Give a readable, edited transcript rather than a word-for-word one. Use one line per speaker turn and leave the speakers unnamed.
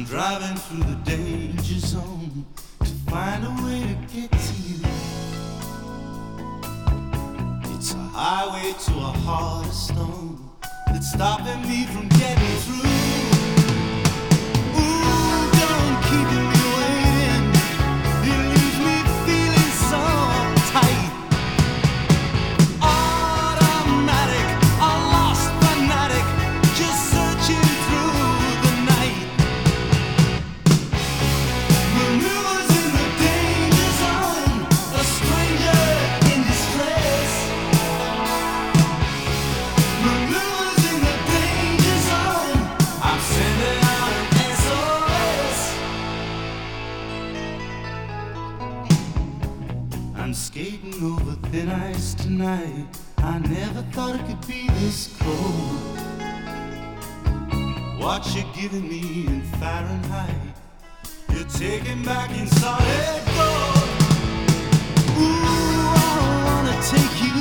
I'm driving through the danger zone to find a way to get to you. It's a highway to a heart of stone that's stopping me from getting through. Ooh, don't keep me waiting. It leaves me feeling so tight. Automatic, a lost fanatic, just searching through the night. Maneuvers in the danger zone, a stranger in distress. Maneuvers in the danger zone, I'm sending out an SOS. I'm skating over thin ice tonight. I never thought it could be this cold. What you're giving me in Fahrenheit, you're taking back in solid gold. Ooh, I wanna take you